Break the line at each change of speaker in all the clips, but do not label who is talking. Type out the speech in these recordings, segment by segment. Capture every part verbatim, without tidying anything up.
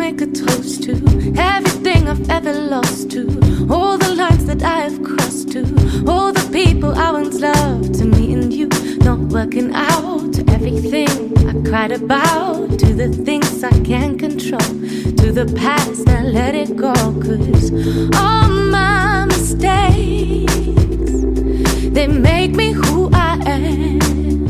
make a toast to everything I've ever lost to, all the lines that I have crossed to, all the people I once loved, to me and you not working out, to everything I cried about, to the things I can't control, to the past I let it go. Cause all my mistakes, they make me who I am.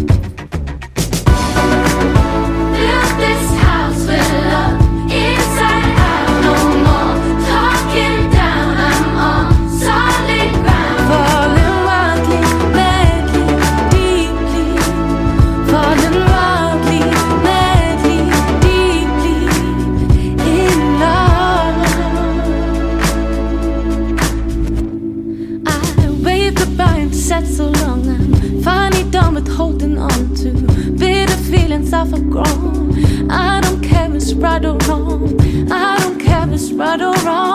Build this house with love inside out, no more talking down, I'm on solid ground. Falling wildly, madly, deeply, falling wildly, madly, deeply in love. I waved goodbye and said so long, I'm finally done with holding on to bitter feelings I've outgrown. I don't care if it's right or wrong, I don't care if it's right or wrong.